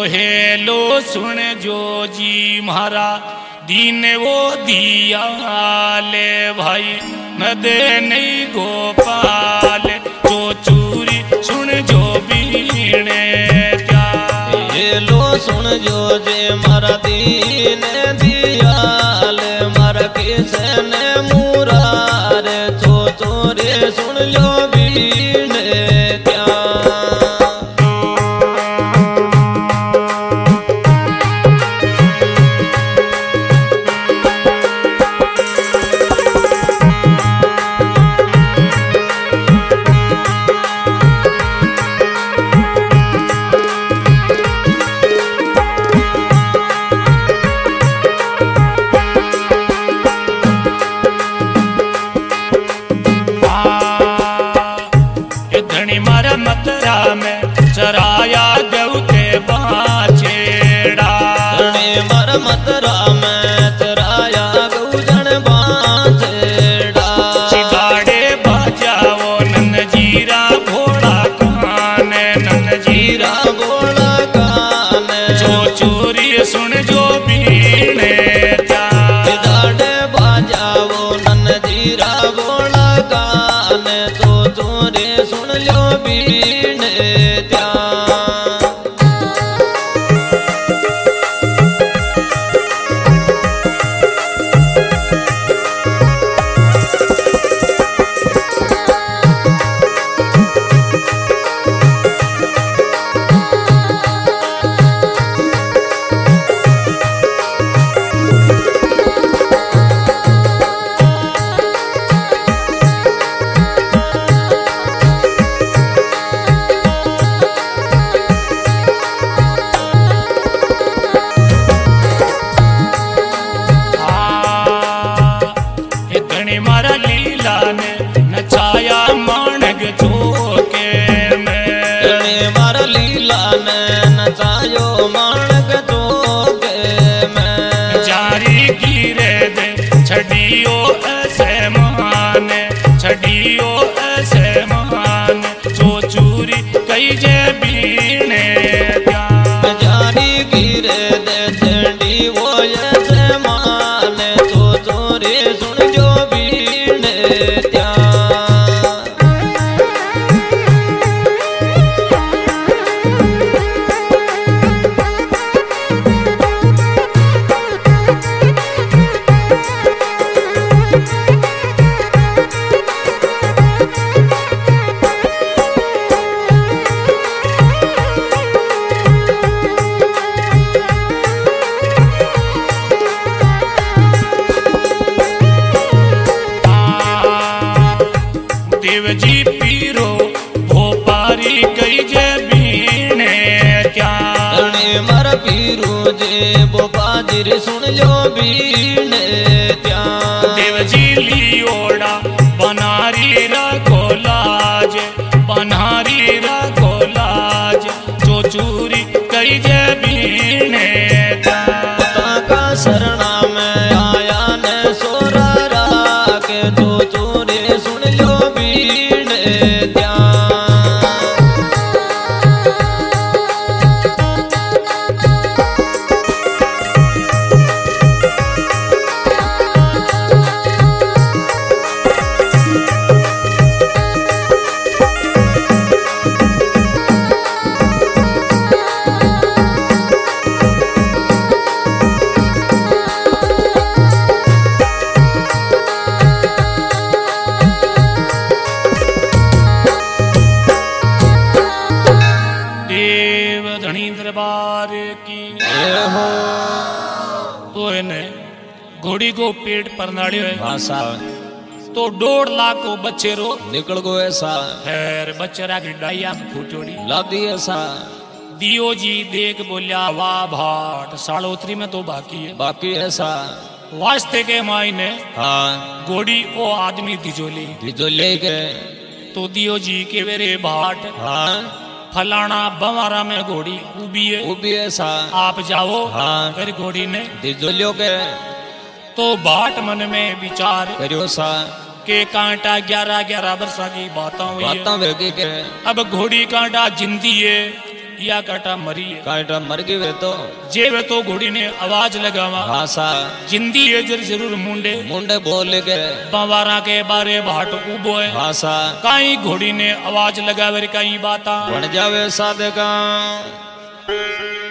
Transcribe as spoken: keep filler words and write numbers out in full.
hello सुन जो जी म्हारा दीन वो दिया ले भाई न दे नहीं गोपाल जो चूरी सुन जो बीणे क्या हेलो सुन जो जे मारा दीन दियाल मारा किसन मुरार जो चोरे सुन लो बीणे क्या मतरा में चराया गौते बाछेड़ा मर मतरा में चराया गौजन बाछेड़ा सिगाड़े बजाओ नन जीरा भोला कान नन जीरा भोला कान जो चोरी सुन जो बीने सिगाड़े बजाओ नन जीरा भोला कान जो चोरी सुन लो बीने त्या मारा लीला ने नचाया माणग चौके में मारा लीला ने नचायो माणग चौके में जारी गिरे दे छड़ियो ऐसे महान छड़ियो ऐसे महान जो चूरी कई जे बीने जारी गिरे दे छड़ी वो ऐसे मान जो चोरी सुन जो देव जी पीरो भोपारी कई जे बीने क्या मर पीरो जे बोपाजिर सुन लो बीने त्या देव जी लियोड़ा बनारी रखो लाज बनारी रखो लाज जो चूरी कई जे बीने क्या का शरणा में आया ने सोरा राके जो चोरी सुन लो बीने त्या दरबार की तो इन्हें घोड़ी को पेट पर नाड़ी भाषा तो डोढ़ लाख को बच्चे रो निकल गो ऐसा खैर बच्चरा की डाइया फूटोड़ी लादी ऐसा दियो जी देख बोलिया वाह भाट सालोत्री में तो बाकी है बाकी ऐसा वास्ते के मायने हाँ घोड़ी ओ आदमी दिजोली दिजोली के तो दियो जी के वेरे भाट हाँ फलाना बवारा में घोड़ी उबी है उबी ऐसा आप जाओ हाँ फिर घोड़ी ने दिजोलियो के तो बाट मन में विचार करियो सा के कांटा ग्यारह ग्यारह वर्षा की बातें हुई बातें वेगी के अब घोड़ी कांटा जिंदी है या काटा मरी है काटा मर गई वे तो जे वे तो घोड़ी ने आवाज लगावा भाषा जिंदी है जर जरूर मुंडे मुंडे बोल के बावारा के बारे भाट उबो है भाषा काई घोड़ी ने आवाज लगावे काई बाता बन जावे साधका